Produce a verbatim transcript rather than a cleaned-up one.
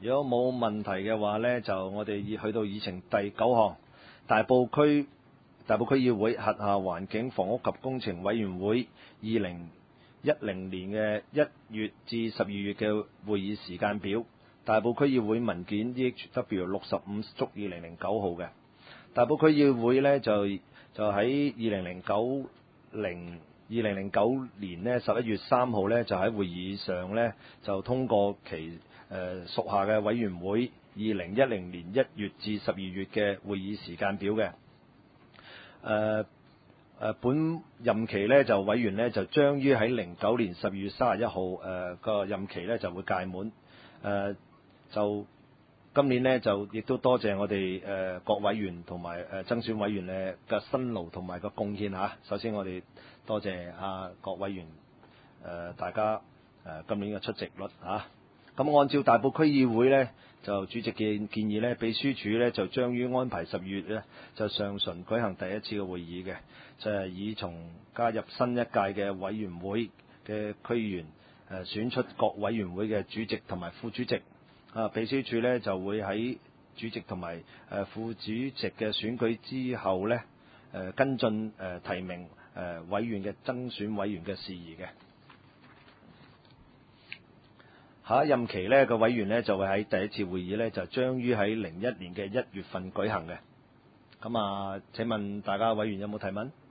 如果冇問題嘅話呢，就我哋已去到議程第九項，大埔區大埔區議會轄下環境房屋及工程委員會二零一零年嘅一月至十二月嘅會議時間表。大埔區議會文件 E H W 六十五足二零零九號嘅。大埔區議會呢，就就喺二零零九零二零零九年呢十一月三號呢，就喺會議上呢，就通過其誒、呃、屬下嘅委員會二零一零年一月至十二月嘅會議時間表嘅。誒、呃、誒、呃、本任期呢，就委員呢，就將於喺零九年十二月三十一號誒個任期呢，就會屆滿。誒、呃、就今年呢，就亦都多謝我哋誒、呃、各委員同埋誒增選委員咧嘅辛勞同埋個貢獻嚇。首先我哋多謝啊各委員誒、呃、大家誒、呃、今年嘅出席率嚇。咁、啊、按照大埔區議會呢，就主席嘅建議呢，秘書處呢，就將於安排十二月呢，就上旬舉行第一次嘅會議嘅，就係、是、以從加入新一屆嘅委員會嘅區議員誒、呃、選出各委員會嘅主席同埋副主席。啊，秘書處咧就會喺主席同埋誒副主席嘅選舉之後咧，誒、呃、跟進誒、呃、提名誒、呃、委員嘅增選委員嘅事宜嘅。下一任期咧個委員咧就會喺第一次會議咧就將於喺零一年嘅一月份舉行嘅。咁啊，請問大家委員有冇提問？